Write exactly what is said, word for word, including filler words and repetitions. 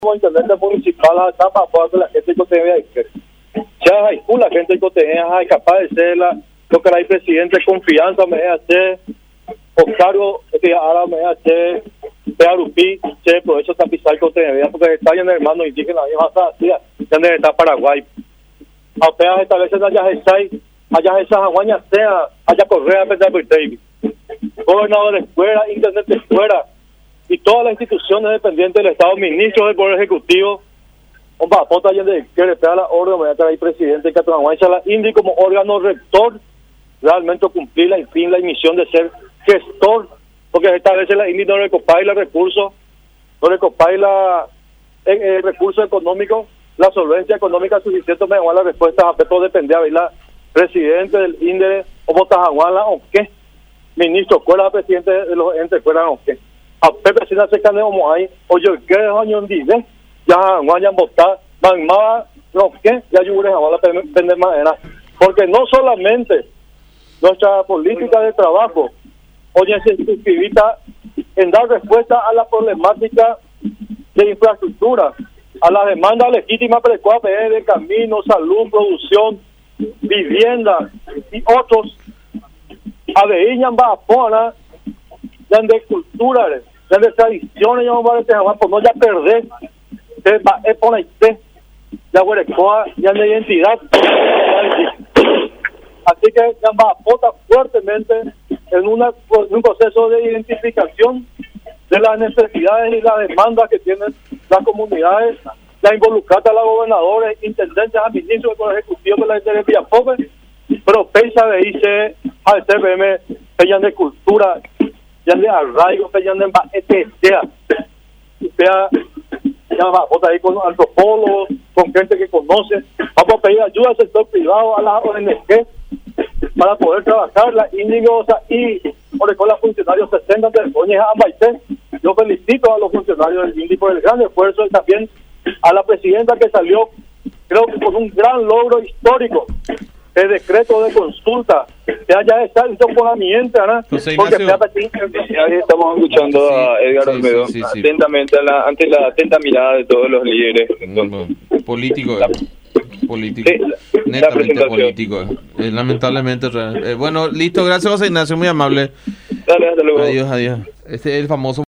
como intendente municipal a etapa para la gente que tenía que ya hay la gente que tenía capaz de ser la lo que era el presidente confianza me hace Oscaro que ahora me hace Pearupi che por eso está pisar que tenía porque está en hermano indígena y más así ya está Paraguay a peas esta vez allá está allá esa aguaña sea allá Correa Pedro David gobernador de escuela intendente de escuela y todas las instituciones dependientes del Estado, ministros del Poder Ejecutivo, un papota de que le pega la orden, voy a traer presidente que trabaja la I N D I como órgano rector, realmente cumplir la, en fin, la misión de ser gestor, porque esta vez la I N D I no recopila los recursos, no recopila el, el recurso económico, la solvencia económica suficiente para dar las respuestas a todo depende de la presidente del I N D E, o Botajaguala o qué, ministro, ¿cuál es el presidente de los entes, cuál o qué? A Pepe si no se canea como hay, o yo que año dice, ya vayan a votar, van más, no que, ya yo voy a vender madera, porque no solamente nuestra política de trabajo, oye, se inscribita en dar respuesta a la problemática de infraestructura, a la demanda legítima precoz de caminos, salud, producción, vivienda y otros, a veían va a poner de cultura, de tradiciones, ya vamos a decir, por no ya perder, es por ahí, ya huele ya de identidad. Así que ya va a aportar fuertemente en, una, en un proceso de identificación de las necesidades y las demandas que tienen las comunidades, ya involucrar a los gobernadores, intendentes, a ministros del Poder Ejecutivo de la Interés Pobre, pero pensa de I C, al C B M, peñan de cultura, ya de arraigo, peñan de etcétera. Sea, ya va a ir con antropólogos, con gente que conoce. Vamos a pedir ayuda al sector privado, a las O N G, para poder trabajar la índigosa y por con los funcionarios sesenta de Oñeja Ambaité. Yo felicito a los funcionarios del I N D I por el gran esfuerzo y también a la presidenta que salió, creo que con un gran logro histórico, el decreto de consulta, que haya esta interponamiento, ¿no? Porque ahí estamos escuchando sí, a Edgar sí, Olmedo sí, sí, sí. atentamente a la, ante la atenta mirada de todos los líderes. Entonces, político, la, político, sí, netamente político. Eh, lamentablemente. Eh, bueno, listo, gracias José Ignacio, muy amable. Dale, hasta luego. Adiós, adiós. Este es el famoso